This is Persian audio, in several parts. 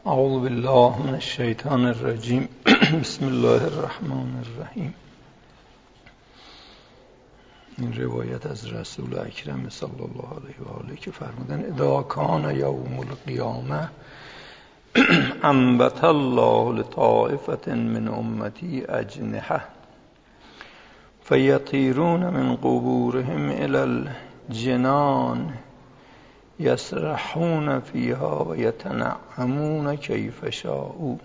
اعوذ بالله من الشیطان الرجیم. بسم الله الرحمن الرحیم. این روایت از رسول اکرم صلی الله علیه و آله که فرمودن اذا کان یوم القیامه انبت الله لطائفة من امتی اجنحه فیطیرون من قبورهم الی الجنان یسرحون فیها و یتنعمون کیف شاءوا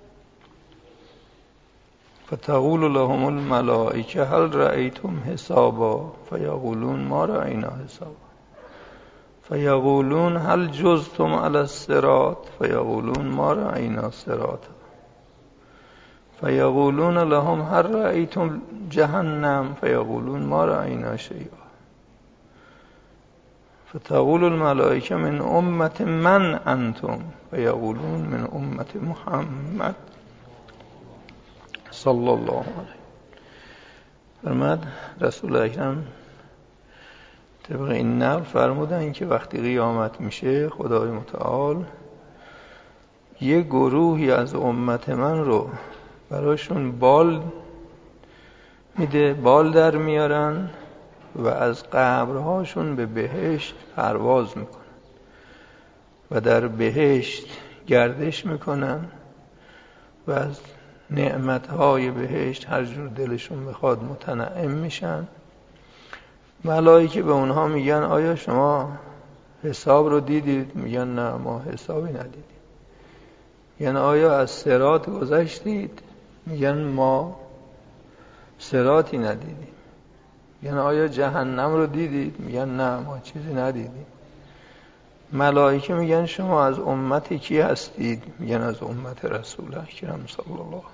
فتقول لهم الملائکه هل رأیتم حسابا فیقولون ما رأینا حسابا فیقولون هل جزتم علی الصراط فیقولون ما رأینا صراطا فیقولون لهم هل رأیتم جهنم فیقولون ما رأینا شیئا فتقول الملائکه من امت من انتم فیقولون من امت محمد صلی الله علیه. فرمود رسول اکرم طبق این نقل فرمودن که وقتی قیامت میشه خدای متعال یه گروهی از امت من رو براشون بال میده، بال در میارن و از قبرهاشون به بهشت پرواز میکنن و در بهشت گردش میکنن و از نعمتهای بهشت هر جور دلشون بخواد متنعم میشن. ملائکه به اونها میگن آیا شما حساب رو دیدید؟ میگن نه ما حسابی ندیدیم. یعنی آیا از صراط گذشتید؟ میگن ما صراطی ندیدیم. یعنی آیا جهنم رو دیدید؟ میگن نه ما چیزی ندیدیم. ملائکه میگن شما از امت کی هستید؟ میگن از امت رسول اکرم صلی الله علیه.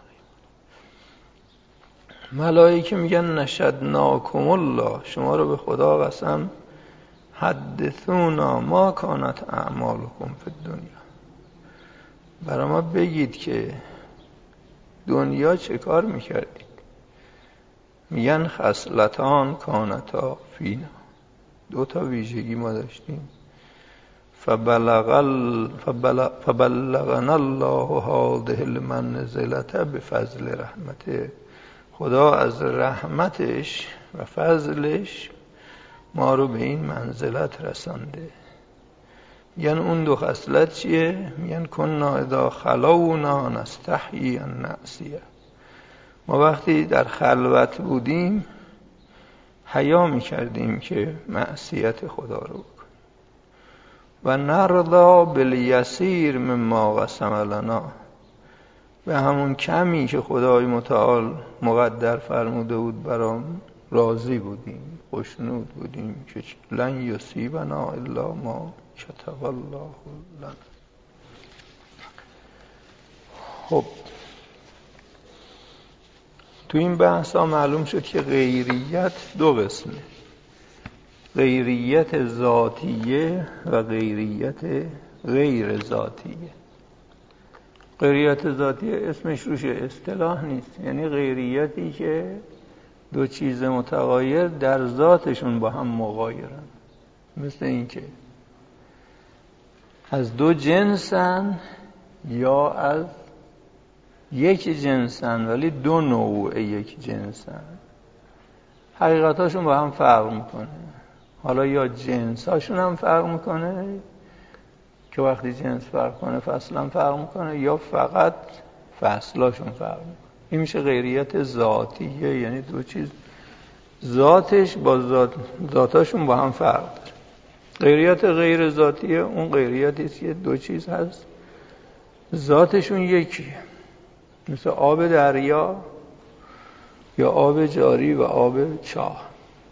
ملائکه میگن نشدناکم الله، شما رو به خدا قسم حدثونا ما کانت اعمالکم فی الدنیا، برای ما بگید که دنیا چه کار میکردید. میگن خصلتان کانتا فینا، دو تا ویژگی ما داشتیم. فبلغنا الله هذه المنزلة بفضل رحمته، خدا از رحمتش و فضلش ما رو به این منزلت رسانده. میگن اون دو خصلت چیه؟ میگن کنا اذا خلونا نستحیی ان نعصیه، ما وقتی در خلوت بودیم حیا میکردیم که معصیت خدا رو بکنیم. و نرضا بالیسیر مما قسم لنا، به همون کمی که خدای متعال مقدر فرموده بود برام راضی بودیم، خوشنود بودیم که لن یصیبنا الا ما کتب الله لنا. خب تو این بحث ها معلوم شد که غیریت دو قسمه، غیریت ذاتیه و غیریت غیر ذاتیه. غیریت ذاتیه اسمش روش اصطلاح نیست، یعنی غیریتی که دو چیز متغایر در ذاتشون با هم مغایرن، مثل این که از دو جنسن یا از یک جنسن ولی دو نوع یک جنسن، حقیقتاشون با هم فرق میکنه. حالا یا جنساشون هم فرق میکنه که وقتی جنس فرق کنه فصلا فرق میکنه، یا فقط فصلاشون فرق میکنه. این میشه غیریت ذاتیه، یعنی دو چیز ذاتش با ذاتاشون با هم فرق داره. غیریت غیر ذاتیه اون غیریتی است که دو چیز هست ذاتشون یکیه، مثل آب دریا یا آب جاری و آب چاه.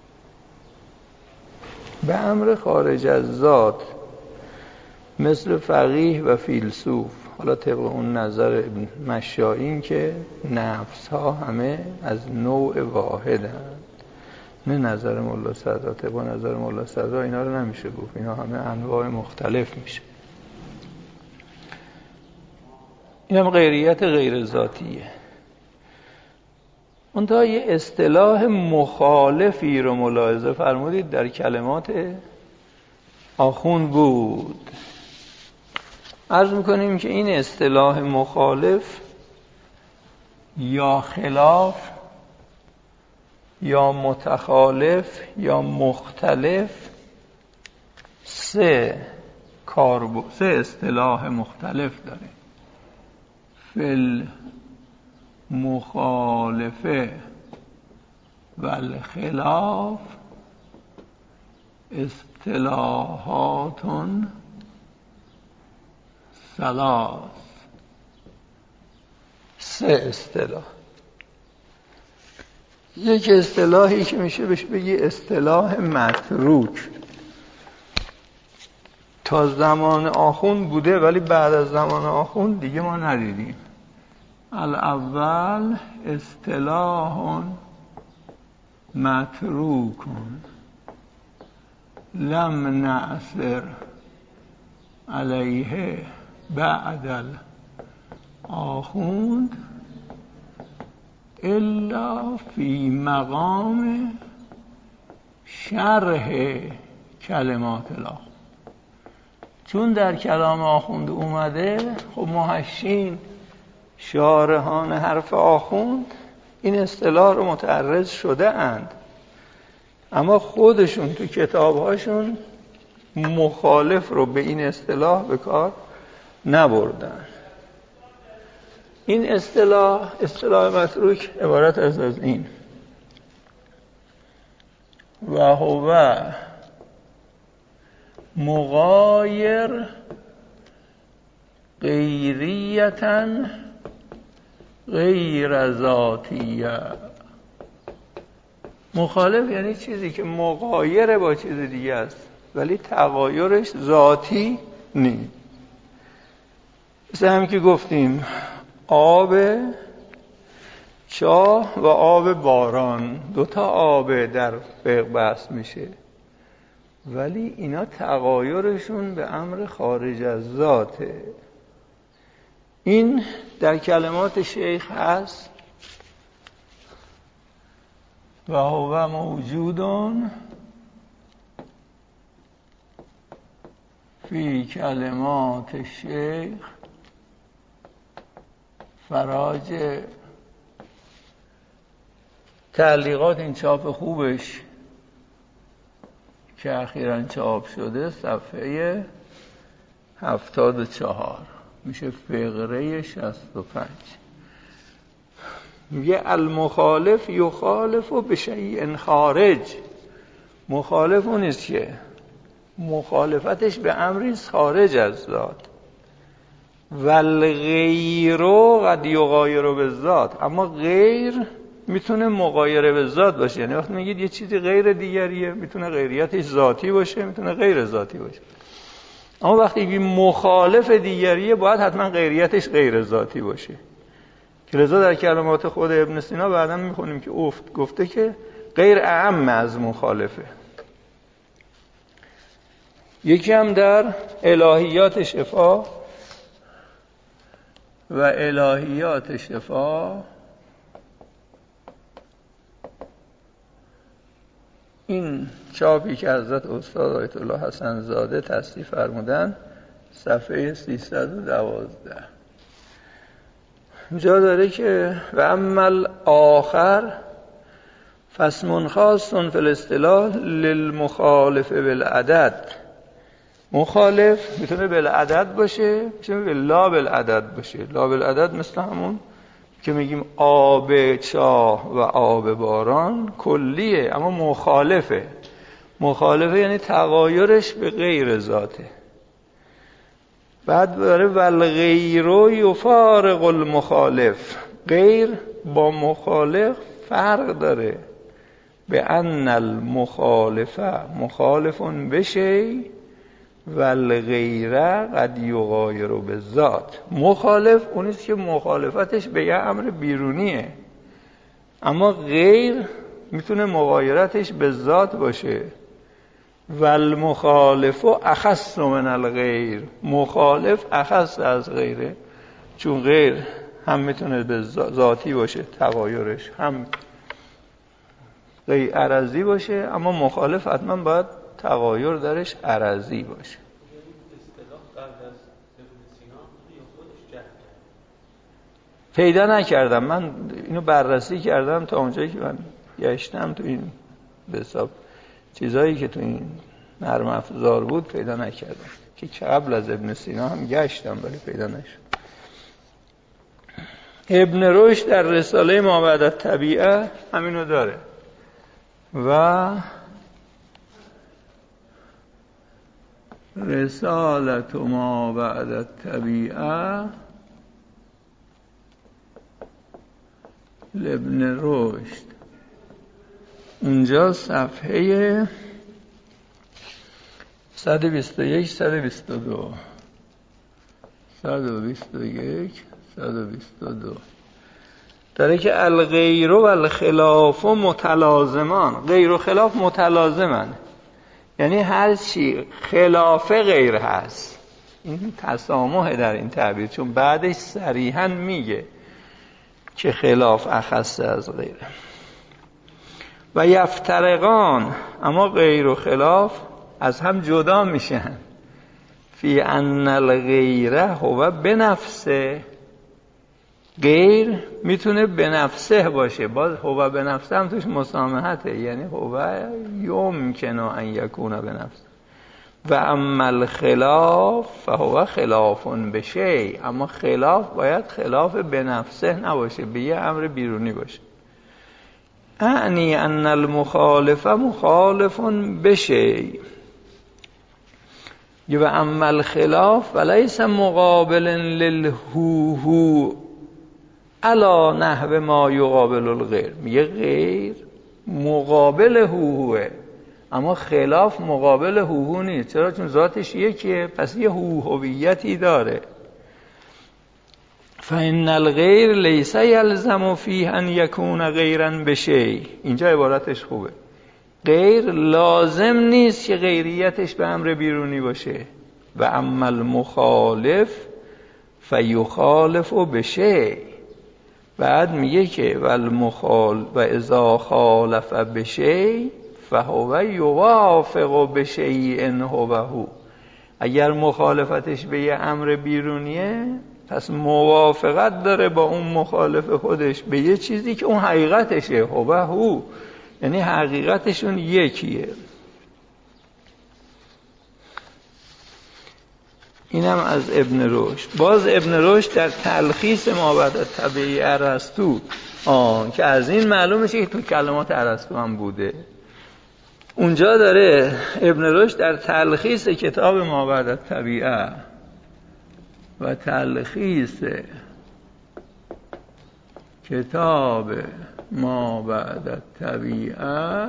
به امر خارج از ذات مثل فقیه و فیلسوف، حالا طبق اون نظر ابن مشایین که نفس ها همه از نوع واحدند، نه نظر مولا صدرا. طبق نظر مولا صدرا اینا رو نمیشه گفت، اینا همه انواع مختلف میشه. این هم غیریت غیر ذاتیه. منتها یه اصطلاح مخالفی رو ملاحظه فرمودید در کلمات آخوند بود. عرض میکنیم که این اصطلاح مخالف یا خلاف یا متخالف یا مختلف سه اصطلاح مختلف داره. فی المخالفه و الخلاف اصطلاحات ثلاث. سه اصطلاح. یک اصطلاحی که میشه بهش بگی اصطلاح متروک، تا زمان آخوند بوده ولی بعد از زمان آخوند دیگه ما ندیدیم. الاول اصطلاح متروک لم نأثر علیه بعد الاخوند الا فی مقام شرح کلمات الاخوند. چون در کلام آخوند اومده، خب محشین شارحان حرف آخوند این اصطلاح رو متعرض شده اند، اما خودشون تو کتابهاشون مخالف رو به این اصطلاح به کار نبردن. این اصطلاح متروک عبارت از این: و هو مغایر غیریتا غیر ذاتیه. مخالف یعنی چیزی که مغایر با چیز دیگه است ولی تغایرش ذاتی نیست. مثل هم که گفتیم آب چاه و آب باران، دوتا آب در فقه بحث میشه، ولی اینا تغایرشون به امر خارج از ذاته. این در کلمات شیخ هست: و هو موجودون فی کلمات شیخ فراج. تعلیقات این چاپ خوبش که اخیراً چاپ شده صفحه 74 میشه فقره 65. میگه المخالف یخالف به شیء خارج. مخالف اون نیست که مخالفتش به امری خارج از ذات. والغیر قد یغایر بالذات. اما غیر میتونه مغایر به ذات باشه. یعنی وقتی میگید یه چیزی غیر دیگریه، میتونه غیریتش ذاتی باشه، میتونه غیر ذاتی باشه. اما وقتی میگیم مخالف دیگریه، باید حتما غیریتش غیر ذاتی باشه. که لذا در کلمات خود ابن سینا بعدا میخونیم که گفته که غیر اعم از مخالفه. یکی هم در الهیات شفا و الهیات شفا این چاپی که حضرت استاد آیت الله حسن زاده تصنیف فرمودن صفحه 312 اینجا داره که و عمل آخر فاسم خاص فی الاصطلاح للمخالف بالعدد. مخالف میتونه بالعدد باشه، میتونه لا بالعدد باشه. لا بالعدد مثل همون که میگیم آب چاه و آب باران کلیه، اما مخالفه یعنی تغایرش به غیر ذاته. بعد داره والغیر یفارق المخالف. غیر با مخالف فرق داره. به ان المخالفه مخالفون بشه والغیر قد یغایر بالذات. مخالف اونیست که مخالفتش به یه امر بیرونیه، اما غیر میتونه مغایرتش به ذات باشه. والمخالف اخص من الغیر. مخالف اخص از غیره، چون غیر هم میتونه به ذاتی باشه تغایرش، هم غیر عرضی باشه، اما مخالف حتما باید تغایر درش عرضی باشه. اصطلاح قبل از ابن پیدا نکردم. من اینو بررسی کردم تا اونجایی که من گشتم تو این به حساب چیزایی که تو این نرم افزار بود پیدا نکردم، که قبل از ابن سینا هم گشتم ولی پیدا نشد. ابن رشد در رساله ما بعد الطبیعه همینو داره و رساله ما بعد الطبیعه ابن رشد اونجا صفحه 121 122 داره که الغیر و الخلاف متلازمان. غیر و خلاف متلازمن، یعنی هر چی خلاف غیر هست. این تسامحه در این تعبیر، چون بعدش صریحاً میگه که خلاف اخص از غیره. و یفترقان، اما غیر و خلاف از هم جدا میشن. فی ان الغیره هو بنفسه، غیر میتونه بنفسه باشه، باز هو بنفسه هم توش مسامحته، یعنی هو یمکن ان یکون بنفسه. و اما الخلاف فهو خلاف بشیء، اما خلاف باید خلاف بنفسه نباشه، به یه امر بیرونی باشه. اعنی ان المخالف مخالف بشیء. و اما الخلاف ولیس مقابل للهو علا نحو ما یقابل الغیر. میگه غیر مقابل هوه، اما خلاف مقابل هو نیست. چرا؟ چون ذاتش یکیه، پس یه هویتی داره. فإن الغیر لیس یلزم فیه ان یکون غیرا بشیء. اینجا عبارتش خوبه. غیر لازم نیست که غیریتش به امر بیرونی باشه. و اما المخالف فیخالف بشیء. بعد میگه که و اذا خالف بشیء فهو یوافق بشیء هو. اگر مخالفتش به یه امر بیرونیه، پس موافقت داره با اون مخالف خودش به یه چیزی که اون حقیقتشه، هو، یعنی حقیقتشون یکیه. اینم از ابن رشد. باز ابن رشد در تلخیص ما بعد الطبیعه ارسطو، که از این معلومه که تو کلمات ارسطو هم بوده، اونجا داره ابن رشد در تلخیص کتاب ما بعد الطبیعه و تلخیص کتاب ما بعد الطبیعه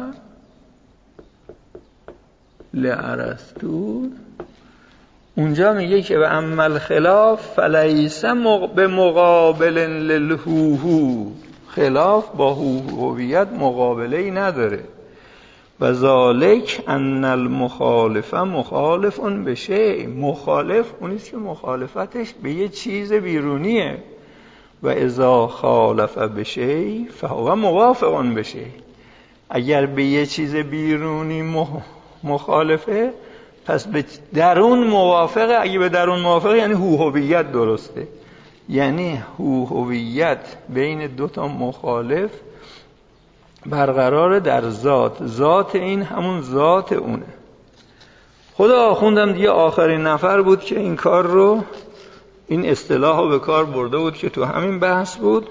لارسطو، اونجا میگه که و اما الخلاف فلیس به مقابل للهو. خلاف با هویت مقابله‌ای نداره. و ذالک ان المخالف مخالف بشیء. مخالف اونیست که مخالفتش به یه چیز بیرونیه. و اذا خالف بشیء فهو موافق بشیء. اگر به یه چیز بیرونی مخالفه، پس به درون موافقه. اگه به درون موافقه یعنی هویت درسته، یعنی هویت بین دوتا مخالف برقرار در ذات این همون ذات اونه. خدا آخوندم دیگه آخرین نفر بود که این کار رو، این اصطلاح رو به کار برده بود که تو همین بحث بود.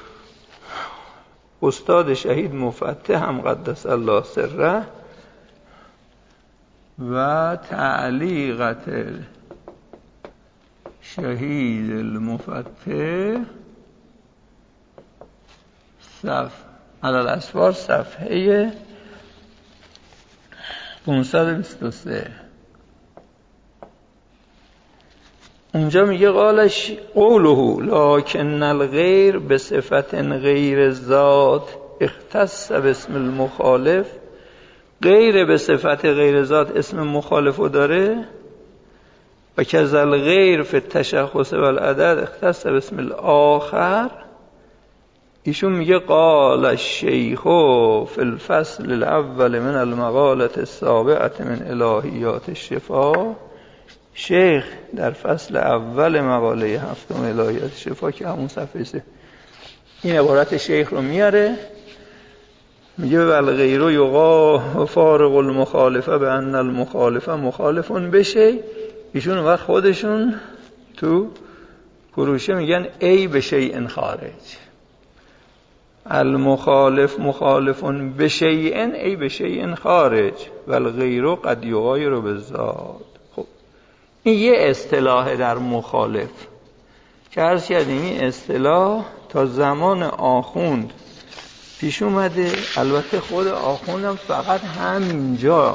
استاد شهید مفتح هم قدس الله سره و تعلیقت شهید المفتح علی الاسفار صفحه 523. اونجا میگه قالش قوله لکن الغیر به صفت غیر ذات اختص باسم المخالف. غیر به صفت غیر ذات اسم مخالفو داره. و کذا الغیر فی التشخص والعدد اختص باسم الاخر. ایشون میگه قال الشیخ فی الفصل الاول من المقالة السابعة من الهیات الشفا. شیخ در فصل اول مقاله 7 الهیات الشفا که همون صفحه این عبارت شیخ رو میاره، میگه والغیر یقا فارق المخالفه به ان المخالفه مخالفون بشه. ایشون وقت خودشون تو پروشه میگن ای به شیء خارج، المخالف مخالفون به شیء ای به شیء خارج والغیر قد یغایر بالذات. خب این یه اصطلاح در مخالف که عرض کردیم این اصطلاح تا زمان آخوند پیش اومده. البته خود آخوندم فقط همینجا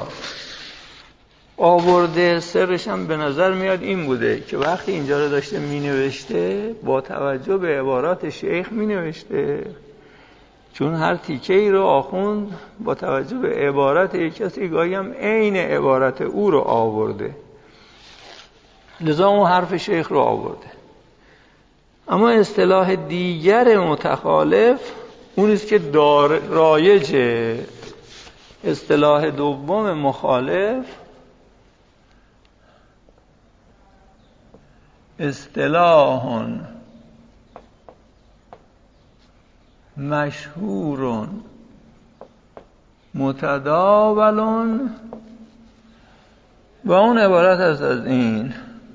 آورده، سرش هم به نظر میاد این بوده که وقتی اینجا رو داشته می نوشته با توجه به عبارات شیخ می نوشته، چون هر تیکه ای رو آخوند با توجه به عبارت یک کسی گاهی هم عین عبارت او رو آورده، لذا اون حرف شیخ رو آورده. اما اصطلاح دیگر متخالف اونیست که رایجه. اصطلاح دوم مخالف اصطلاح مشهور متداول و اون عبارت است از این: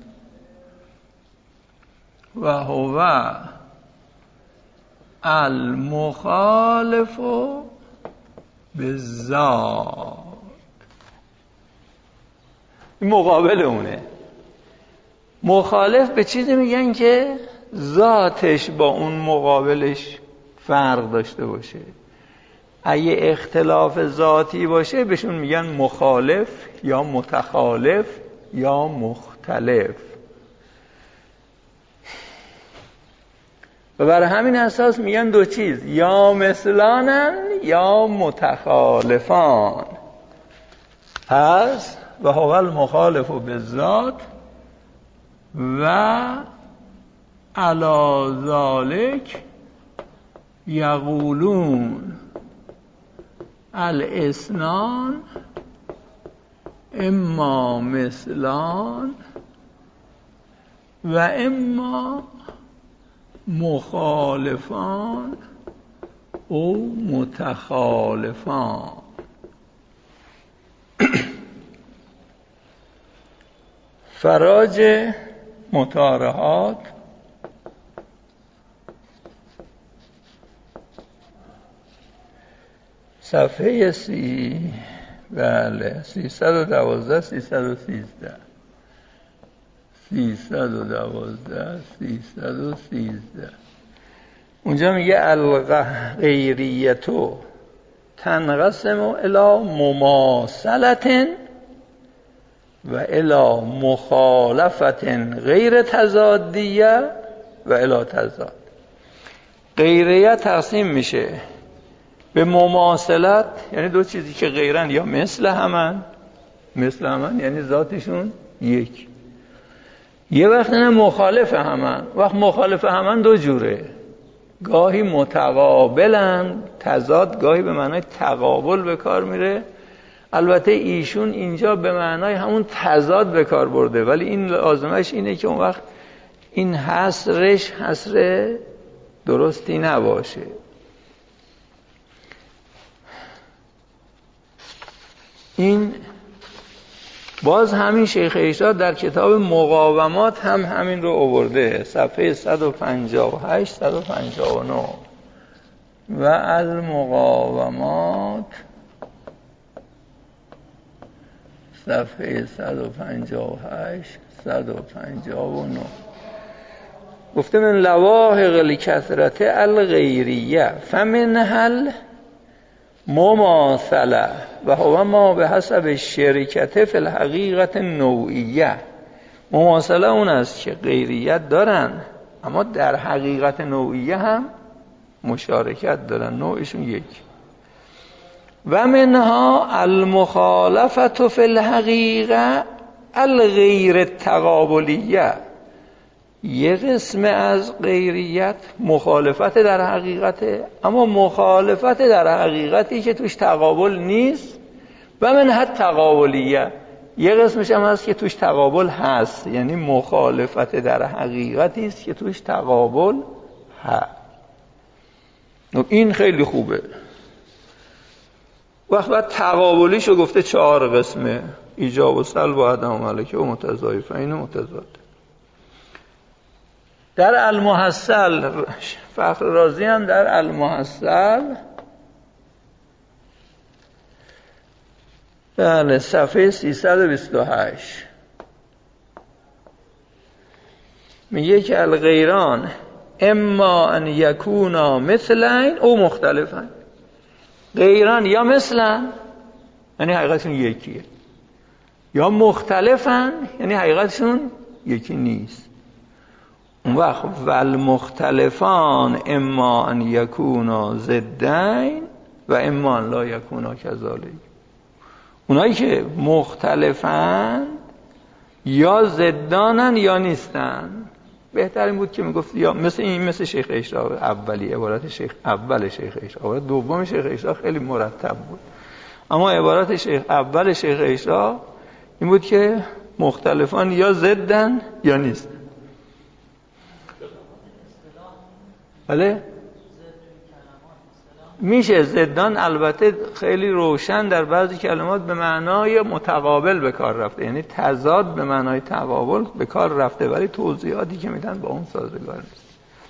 و هو المخالف بالذات. این مقابل اونه. مخالف به چیزی میگن که ذاتش با اون مقابلش فرق داشته باشه. اگه اختلاف ذاتی باشه بهشون میگن مخالف یا متخالف یا مختلف. و بر همین اساس میگن دو چیز، یا مثلانن یا متخالفان. پس و هو المخالف بالذات و علی ذلک یقولون الاثنان اما مثلان و اما مخالفان او متخالفان. فراج مطارحات صفحه 312 313 اونجا میگه الغیریتو تنقسم الی مماثلة و الی مخالفة غیر تضادیه و الی تضاد. غیریت تقسیم میشه به مماثلت، یعنی دو چیزی که غیرن یا مثل همن یعنی ذاتشون یک. یه وقت نه مخالف همن. وقت مخالف همن دو جوره، گاهی متقابلن، تضاد، گاهی به معنای تقابل به کار میره. البته ایشون اینجا به معنای همون تضاد به کار برده، ولی این لازمش اینه که اون وقت این حصر درستی نباشه. این باز همین شیخ ارشاد در کتاب مقاومات هم همین رو آورده، صفحه 158 159 و المقاومات صفحه 158 159 گفته من لواحق الکثرت الغیریه فمنها مماثله و هو ما به حسب شرکت فی الحقیقت نوعیه. مماثله اون است که غیریت دارن اما در حقیقت نوعیه هم مشارکت دارن، نوعشون یک. و منها المخالفت فی الحقیقه الغیر تقابلیه. یه قسم از غیریت مخالفت در حقیقته، اما مخالفت در حقیقتی که توش تقابل نیست. و منها تقابلیه. یه قسمش هم هست که توش تقابل هست، یعنی مخالفت در حقیقتی است که توش تقابل هست. این خیلی خوبه. وقت بعد تقابلیشو گفته 4 قسمه: ایجاب و سلب و عدم و ملکه و متضاعفین و متضاد. در المحصل فخر رازی هم در المحصل بله صفحه 328 میگه که الغیران اما ان یکونا مثلین او مختلفن. غیران یا مثلن یعنی حقیقتشون یکیه، یا مختلفن یعنی حقیقتشون یکی نیست. اون وقت والمختلفان اما ان یکونا ضدین و اما ان لا یکونا کذالک. اونایی که مختلفن یا ضدانن یا نیستن. بهتر این بود که میگفت یا مثل شیخ اشراق اولی، عبارت شیخ اول شیخ اشراق. عبارت دوم شیخ اشراق خیلی مرتب بود، اما عبارت شیخ اول شیخ اشراق این بود که مختلفان یا ضدن یا نیستن. بله میشه ضدان البته خیلی روشن در بعضی کلمات به معنای متقابل به کار رفته، یعنی تضاد به معنای تقابل به کار رفته، ولی توضیحاتی که میدن با اون سازگار نیست.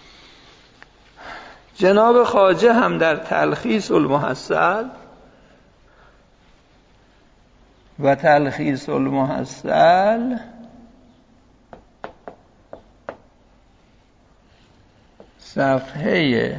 جناب خواجه هم در تلخیص المحصل و تلخیص المحصل صفحه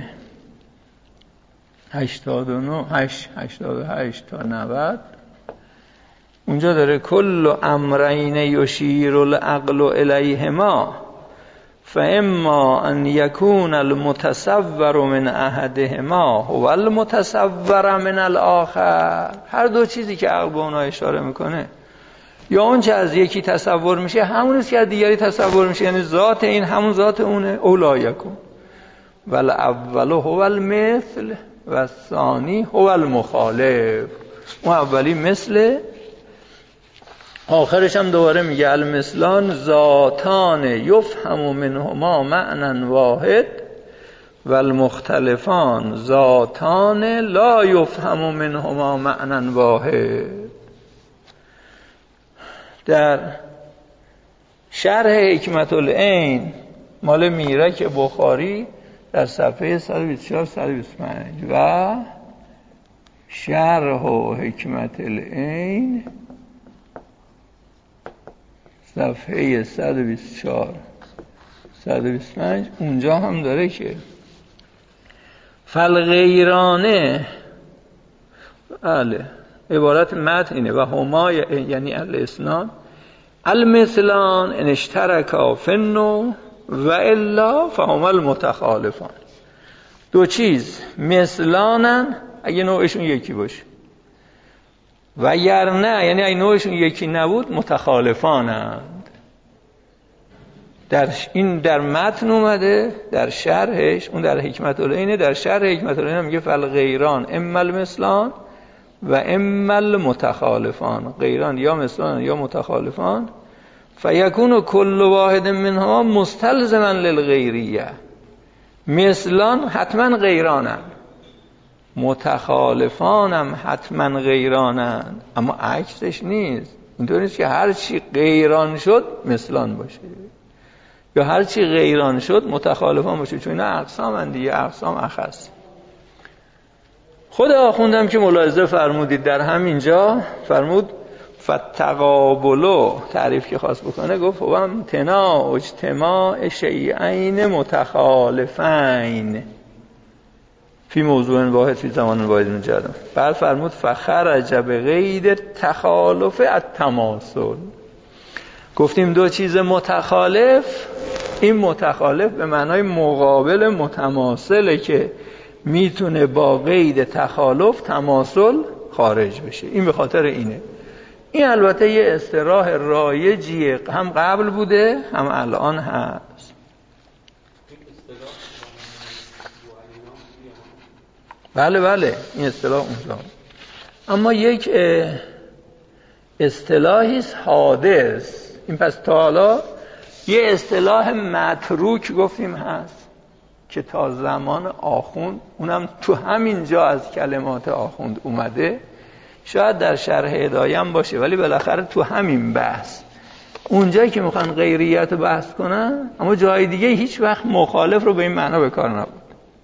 88 تا 90 اونجا داره کل امرین یشیر العقل الیهما فاما ان یکون المتصور من احدهما هو المتصور من الاخر. هر دو چیزی که عقل به اونها اشاره میکنه، یا اون چه از یکی تصور میشه همونیست که از دیگری تصور میشه، یعنی ذات این همون ذات اونه. اولا یکون والاول هو المثل و الثانی هو المخالف. اون اولی مثل، آخرش هم دوباره میگه المثلان ذاتان یفهم منهما معنی واحد و المختلفان ذاتان لا یفهم منهما معنی واحد. در شرح حکمت العین مال میرک بخاری در صفحه 124 125 و شرح حکمت العین صفحه 124 125 اونجا هم داره که فالغیرانه، بله عبارت متن اینه، و هما یعنی الاسنان المثلان ان اشترکا فی النوع و الا فهما المتخالفان. دو چیز مثلانن اگه نوعشون یکی باشه، و اگر نه یعنی اگه نوعشون یکی نبود متخالفانند. در متن اومده، در شرحش اون در حکمت العین، در شرح حکمت العین میگه فالغیران اما المثلان و اما المتخالفان. غیران یا مثلان یا متخالفان. فیکون کل واحد منها مستلزما للغیریه. مثلان حتما غیرانن، متخالفانم حتما غیرانن، اما عکسش نیست. اینطور نیست که هر چی غیران شد مثلان باشه یا هر چی غیران شد متخالفان باشه، چون اینا اقسام دیگه، اقسام اخص. خود آخوندم که ملاحظه فرمودید در همینجا فرمود فتقابلو تعریف که خواست بکنه گفت هو امتناع اجتماع شیئین متخالفین فی موضوع واحد فی زمان واحد مجرد. بعد فرمود فخرج بغیر تخالف التماثل. گفتیم دو چیز متخالف، این متخالف به معنای مقابل متماثله که میتونه با قید تخالف تماثل خارج بشه. این به خاطر اینه. این البته یه اصطلاح رایجیه، هم قبل بوده هم الان هست. بله این اصطلاح اونجا، اما یک اصطلاحی حادث. این پس تا حالا یه اصطلاح متروک گفتیم هست که تا زمان آخوند، اونم تو همین جا از کلمات آخوند اومده، شاید در شرح هدایم باشه ولی بالاخره تو همین بحث اونجایی که میخوان غیریت رو بحث کنن، اما جای دیگه هیچ وقت مخالف رو به این معنا به کار نبود.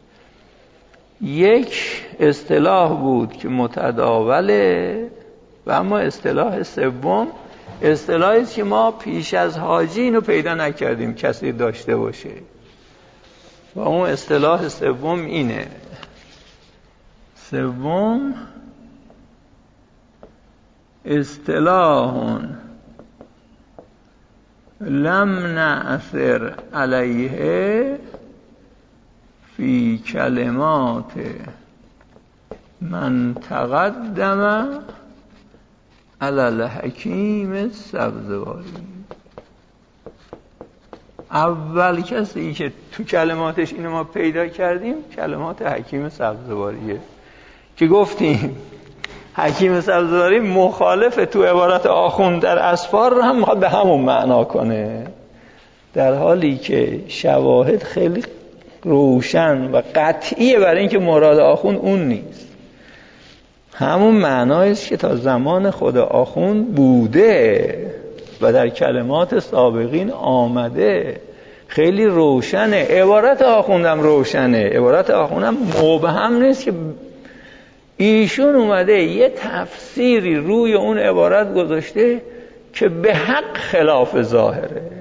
یک اصطلاح بود که متداوله و اما اصطلاح سوم اصطلاحی است که ما پیش از حاجی اینو پیدا نکردیم کسی داشته باشه و اون اصطلاح سوم اینه. سوم اصطلاح لم نأثر علیه فی کلمات من تقدم علی الحکیم السبزواری. اول کسی که تو کلماتش اینو ما پیدا کردیم کلمات حکیم سبزواریه که گفتیم حکیم سبزواری مخالف تو عبارت آخوند در اسفار رو هم میخواد به همون معنا کنه، در حالی که شواهد خیلی روشن و قطعیه برای اینکه مراد آخوند اون نیست. همون معنایی است که تا زمان خود آخوند بوده و در کلمات سابقین آمده، خیلی روشنه. عبارت آخوندم روشنه، عبارت آخوندم مبهم نیست که ایشون اومده یه تفسیری روی اون عبارت گذاشته که به حق خلاف ظاهره.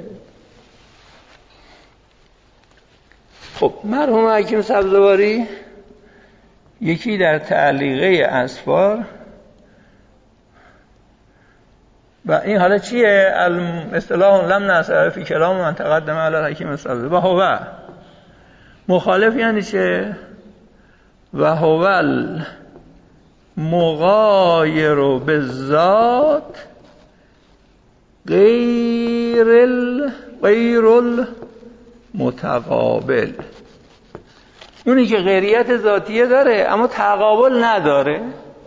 خب مرحوم حکیم سبزواری یکی در تعلیقه اسفار و این حالا چیه؟ اصطلاح لم نأثر فی کلام من تقدم علی الحکیم السبزواری و هو مخالف یعنی چه؟ و هو مغایر بالذات غیر المتقابل. اونی که غیریت ذاتیه داره اما تقابل نداره.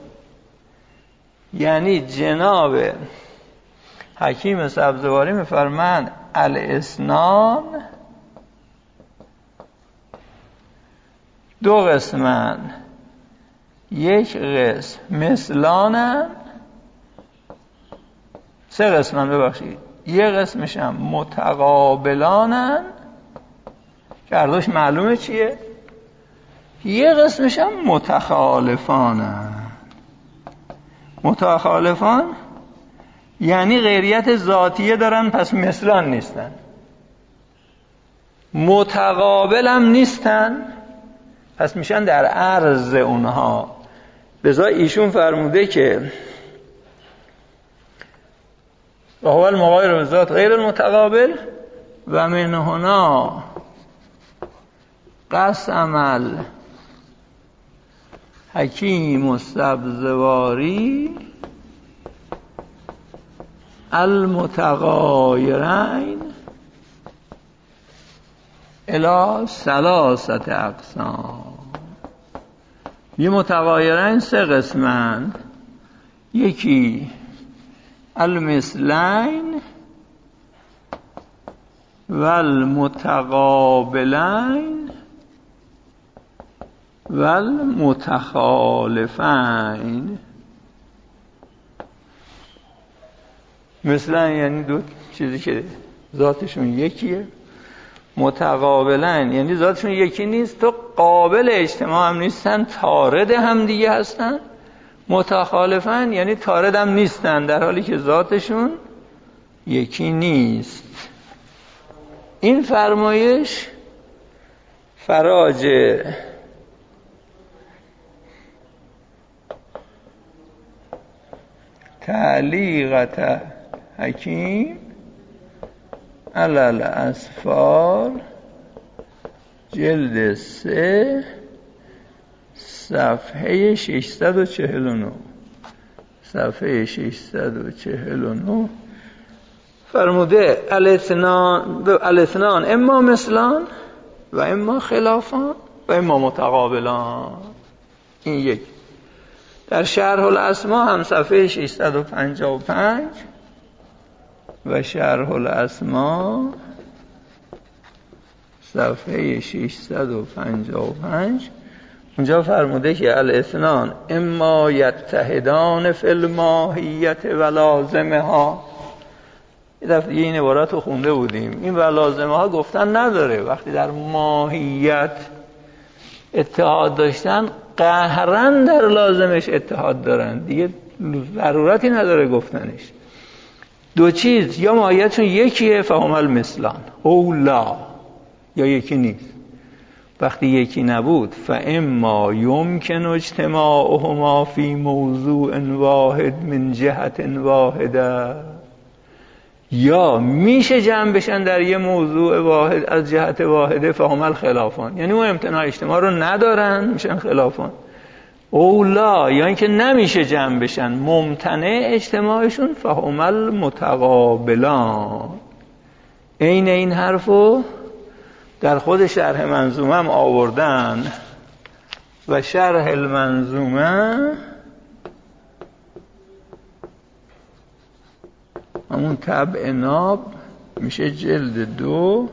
یعنی جناب حکیم سبزواری میفرمند الاسنان دو قسمن، یک قسم مثلانن، سه قسمن ببخشید، یک قسمش هم متقابلانن که اردوش معلومه چیه، یک قسمش هم متخالفانن. متخالفان یعنی غیریت ذاتیه دارن پس مثلان نیستن، متقابل هم نیستن پس میشن در عرض اونها. لذا ایشون فرموده که و هو المغایر بالذات غیر المتقابل و من هنا قسم الحکیم السبزواری المتغایرین الی ثلاثه اقسام. یه متغایرین سه قسمند، یکی المثلین و المتقابلین و المتخالفین. مثلا یعنی دو چیزی که ذاتشون یکیه، متقابلن یعنی ذاتشون یکی نیست تو قابل اجتماع هم نیستن، تارد هم دیگه هستن. متخالفن یعنی تارد هم نیستن در حالی که ذاتشون یکی نیست. این فرمایش فراج تعلیقت حکیم علی الاسفار جلد 3 صفحه 649 صفحه 649 فرموده الاثنان اما مثلان و اما خلافان و اما متقابلان. این یک. در شرح الاسما هم صفحه 655 و شرح الاسما صفحه 655 اونجا فرموده که الاثنان اما یتحدان فی الماهیت و لازمها. یه دفعه این عبارت رو خونده بودیم، این و لازمها گفتن نداره. وقتی در ماهیت اتحاد داشتن قهراً در لازمش اتحاد دارن، دیگه ضرورتی نداره گفتنش. دو چیز یا ماهیتشون یکیه فهما المثلان او لا، یا یکی نیست. وقتی یکی نبود فاما یمکن اجتماعهما فی موضوع واحد من جهت واحده، یا میشه جمع بشن در یه موضوع واحد از جهت واحده فهما الخلافان، یعنی اون امتناع اجتماع رو ندارن میشن خلافان. او لا، یا اینکه نمیشه جمع بشن ممتنع اجتماعشون فهما المتقابلان. این حرفو در خود شرح منظومه هم آوردن و شرح المنظومه همون طبع ناب میشه جلد 2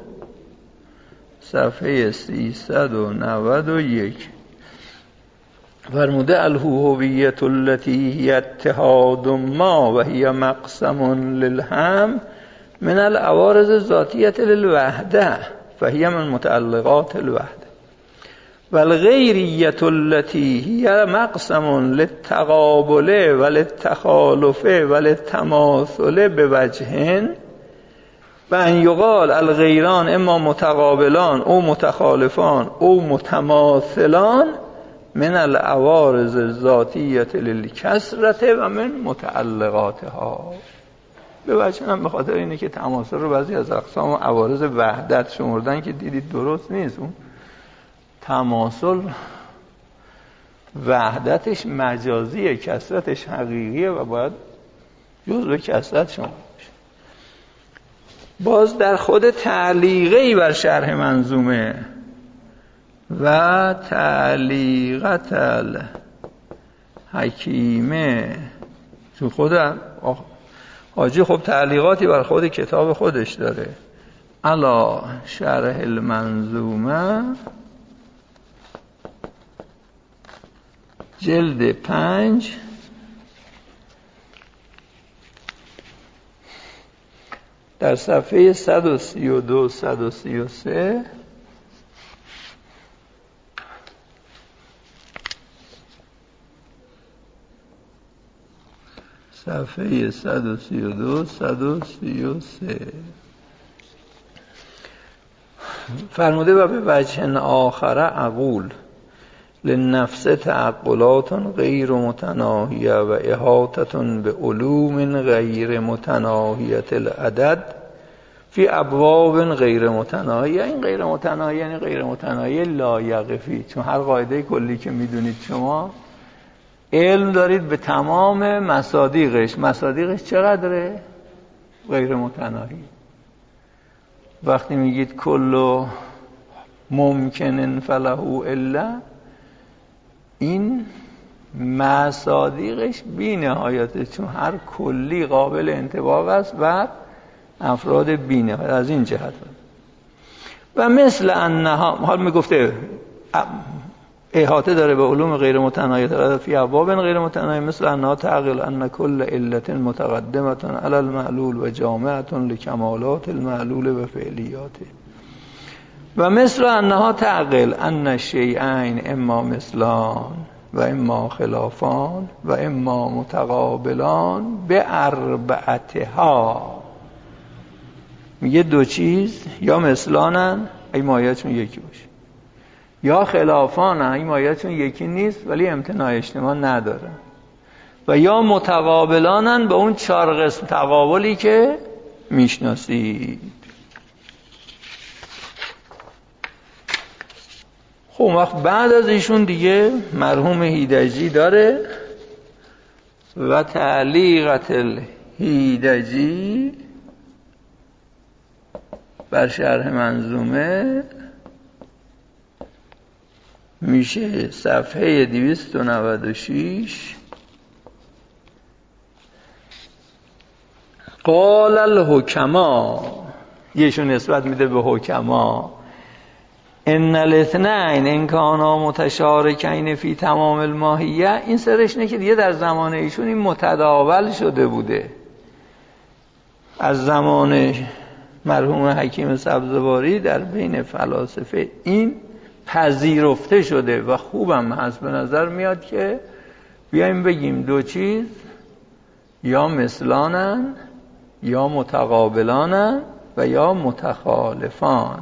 صفحه 391 فرموده الهویت التي هي اتحاد ما و هي مقسم للهم من العوارض الذاتیة للوحده فهي من متعلقات الوحده والغیریت التي هي مقسم للتقابل وللتخالف وللتماثل بوجه و ان یقال الغیران اما متقابلان او متخالفان او متماثلان من العوارض الذاتیة للکثرة و من متعلقاتها. به وجه هم به خاطر اینه که تماثل رو بعضی از اقسام عوارض وحدت شمردن که دیدید درست نیست. اون تماثل وحدتش مجازیه، کثرتش حقیقیه و باید جزء کثرت شما باشه. باز در خود تعلیقی بر شرح منظومه و تعلیقت الحکیمه تو خود حاجی خب تعلیقاتی بر خود کتاب خودش داره. علا شرح المنظومه جلد 5 در صفحه 132 133 صفحه 132 133 فرموده و به وجه آخر اقول للنفس تعقلات غیر متناهیه و احاطه به علوم غیر متناهیه العدد فی ابواب غیر متناهیه. این غیر متناهیه یعنی غیر متناهیه لایقفی، چون هر قاعده کلی که میدونید شما علم دارید به تمام مصادیقش چقدره؟ غیر متناهی. وقتی میگید کل ممکنن فله الا، این مصادیقش بی نهایته، چون هر کلی قابل انطباق است و افراد بی نهایت از این جهت. و مثل انها حال میگفته احاطه داره به علوم غیر متناهیه فی ابواب غیر متناهیه، مثل انها تعقل ان کل علت متقدمه علی المعلول و جامعه لکمالات المعلول و فعلیاته. و مثل انها تعقل ان الشیئین اما مثلان و اما خلافان و اما متقابلان به اربعتها. میگه دو چیز یا مثلانن ای ماهیتشون یکی باشه، یا خلافانن ای ماهیتشون یکی نیست ولی امتناع اجتماع ندارن، و یا متقابلانن به اون 4 قسم تقابلی که میشناسید. خب وقت بعد از ایشون دیگه مرحوم هیدجی داره و تعلیقت الهیدجی بر شرح منظومه میشه صفحه 296. قال الحکما، یهشون نسبت میده به حکما، ان الاثنین ان کانا متشارکین فی تمام الماهیه، این سرش اینه که دیگه در زمان ایشون این متداول شده بوده. از زمان مرحوم حکیم سبزواری در بین فلاسفه این پذیرفته شده و خوبم هست. به نظر میاد که بیایم بگیم دو چیز یا مثلانن یا متقابلانن و یا متخالفان.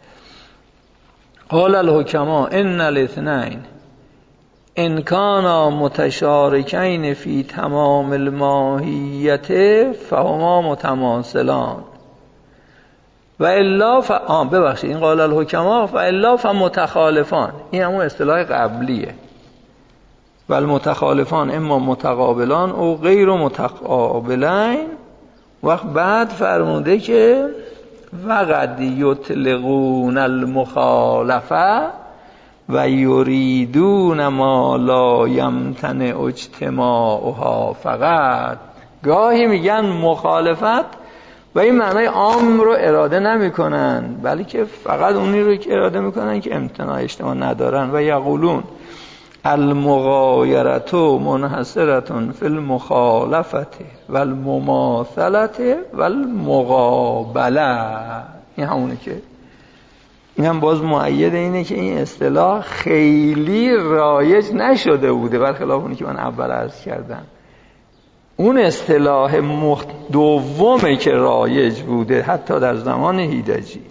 قال الحکما ان الاثنین ان کانا متشارکین فی تمام الماهیت فهما متماثلان و الا ببخشید این قال الحکما و الا فمتخالفان، این همون اصطلاح قبلیه. و المتخالفان اما متقابلان او غیر متقابلین. وقت بعد فرموده که وقد یطلقون المخالفه و یریدون ما لا یمتنع اجتماعها فقط. گاهی میگن مخالفت و این معنای عام رو اراده نمی کنن، بلکه فقط اونی رو که اراده میکنن که امتناع اجتماع ندارن. و یقولون المغایرة منحصرة فی المخالفة و المماثلة و المقابله. این همونه که این هم باز مؤید اینه که این اصطلاح خیلی رایج نشده بوده، برخلاف اونی که من اول عرض کردم. اون اصطلاح دومه که رایج بوده حتی در زمان هیدجی.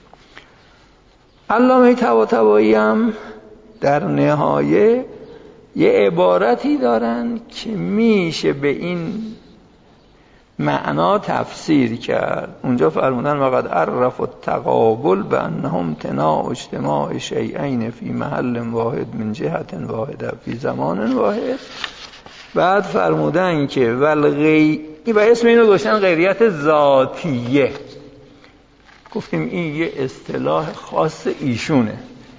علامه طباطبایی هم در نهایه یه عبارتی دارن که میشه به این معنا تفسیر کرد. اونجا فرمودن وقد عرف التقابل بانه امتناع اجتماع شیئین فی محل واحد من جهت واحده فی زمان واحد. بعد فرمودن که و اسم اینو گذاشتن غیریت ذاتیه. گفتیم این یه اصطلاح خاص ایشونه.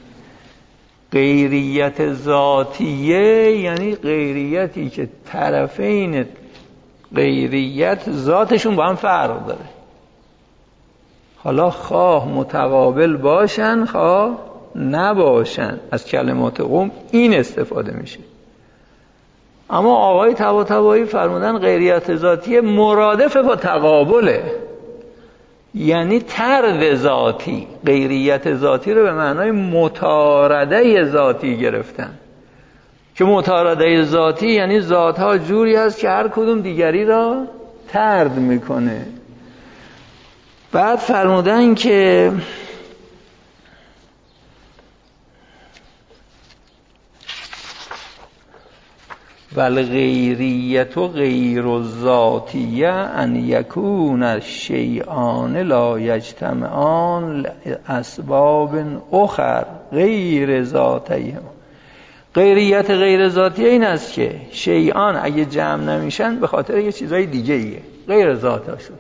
غیریت ذاتیه یعنی غیریتی که طرفین غیریت ذاتشون با هم فرق داره، حالا خواه متقابل باشن خواه نباشن. از کلمات قوم این استفاده میشه. اما آقای طباطبایی فرمودن غیریت ذاتی مرادف با تقابله، یعنی طرد ذاتی. غیریت ذاتی رو به معنای مطارده ذاتی گرفتن که مطارده ذاتی یعنی ذاتها جوری هست که هر کدوم دیگری را طرد میکنه. بعد فرمودن که والغیریت غیر الذاتیه ان یکون الشیئان لا یجتمعان لاسباب اخر غیر ذاتیه. غیریت غیر ذاتیه این است که شیئان اگه جمع نمیشن به خاطر یه چیزای دیگه ایه غیر ذاتاشون،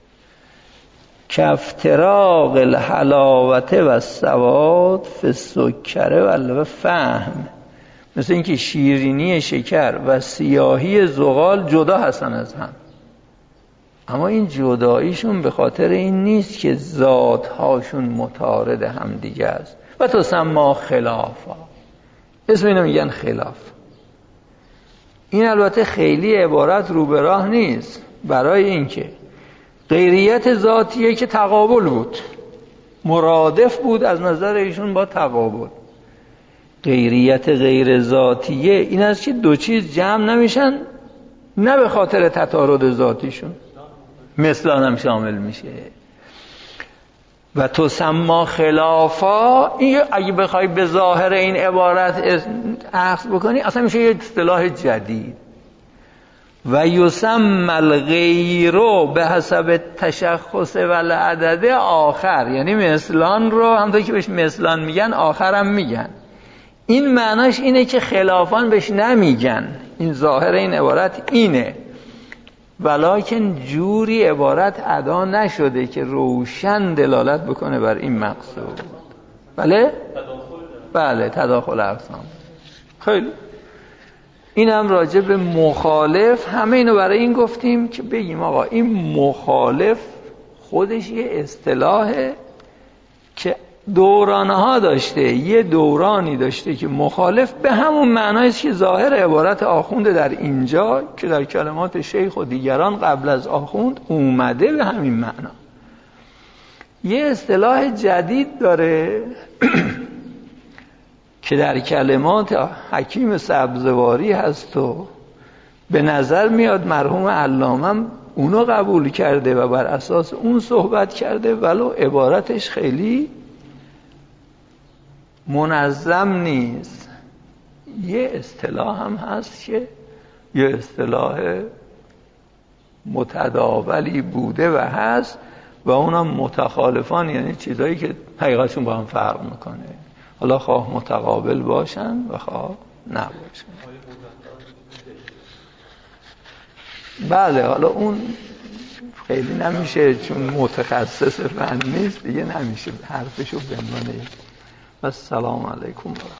کافتراق الحلاوت و السواد فی السکر و فهم. مثل اینکه شیرینی شکر و سیاهی زغال جدا هستن از هم، اما این جداییشون به خاطر این نیست که ذاتهاشون متعارض هم دیگه است. و تسمى خلافا، اسم اینو میگن خلاف. این البته خیلی عبارت رو به راه نیست برای اینکه غیریت ذاتیه که تقابل بود، مرادف بود از نظر ایشون با تقابل. غیریت غیر ذاتیه این است که دو چیز جمع نمیشن نه به خاطر تطارد ذاتیشون، مثلان هم شامل میشه. و تسمى خلافا، این اگه بخوای به ظاهر این عبارت اخذ بکنی اصلا میشه یه اصطلاح جدید. و یسمى الغیر به حسب تشخص و العدد آخر، یعنی مثلان رو همونطور که بهش مثلان میگن آخر هم میگن. این معناش اینه که خلافان بهش نمیگن، این ظاهر این عبارت اینه، ولکن جوری عبارت ادا نشده که روشن دلالت بکنه بر این مقصود. بله؟ بله، تداخل اقسام. خیلی این هم راجع به مخالف. همه اینو برای این گفتیم که بگیم آقا این مخالف خودش یه اصطلاحه که دورانها داشته، یه دورانی داشته که مخالف به همون معنایی است که ظاهر عبارت آخوند در اینجا که در کلمات شیخ و دیگران قبل از آخوند اومده به همین معنا. یه اصطلاح جدید داره که در کلمات حکیم سبزواری هست و به نظر میاد مرحوم علامه اونو قبول کرده و بر اساس اون صحبت کرده، ولو عبارتش خیلی منظم نیست. یه اصطلاح هم هست که یه اصطلاح متداولی بوده و هست و اونم متخالفان، یعنی چیزایی که حقیقتشون با هم فرق میکنه، حالا خواه متقابل باشن و خواه نباشن. بله حالا اون خیلی نمیشه چون متخصص فن نیست دیگه، نمیشه حرفشو بمانه. السلام علیکم.